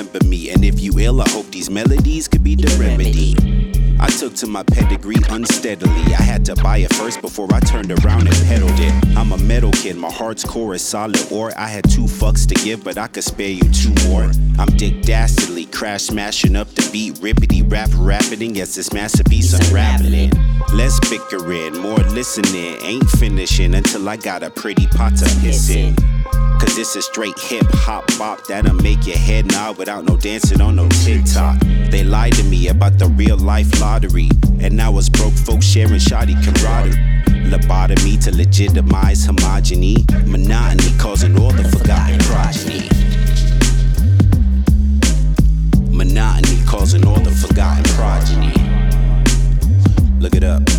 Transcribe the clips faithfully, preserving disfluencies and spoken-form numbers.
remember me. And if you ill, I hope these melodies could be the remedy. I took to my pedigree unsteadily. I had to buy it first before I turned around and peddled it. I'm a metal kid, my heart's core is solid ore. I had two fucks to give, but I could spare you two more. I'm Dick Dastardly, crash smashing up the beat, rippity rap rapiding as this masterpiece unraveling. Less bickering, more listening, ain't finishing until I got a pretty pot to piss in. Cause it's a straight hip hop bop that'll make your head nod without no dancing on no TikTok. They lied to me about the real life lottery, and now it's broke folks sharing shoddy camaraderie. Lobotomy to legitimize homogeny, monotony causing all the forgotten progeny. Monotony causing all the forgotten progeny. Look it up.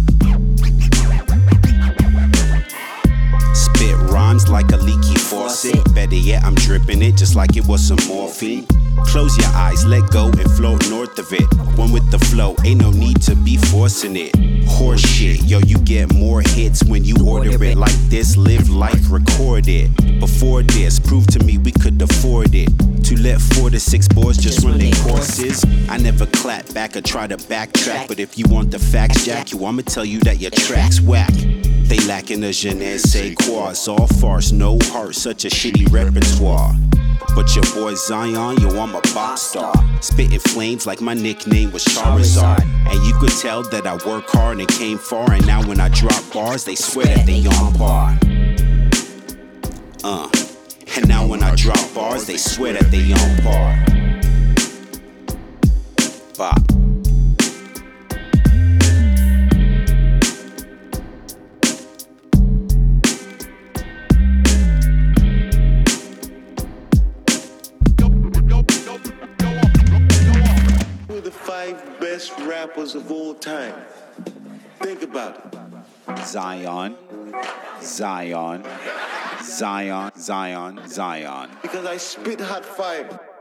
Spit rhymes like a leaky faucet. Better yet, I'm dripping it just like it was some morphine. Close your eyes, let go and float north of it. One with the flow, ain't no need to be forcing it. Horse shit, yo, you get more hits when you order it like this. Live life, record it. Before this, prove to me we could afford it. To let four to six boys just run their courses. I never clap back or try to backtrack, but if you want the facts, Jack, you, I'ma tell you that your track's whack. They lacking a je ne sais quoi. It's all farce, no heart, such a shitty repertoire. But your boy Zion, yo, I'm a pop star. Spitting flames like my nickname was Charizard. And you could tell that I work hard and came far. And now when I drop bars, they swear that they on par. Uh, and now when I drop bars, they swear that they on par. Bop. Five best rappers of all time. Think about it. Zion, Zion, Zion, Zion, Zion. Because I spit hot fire.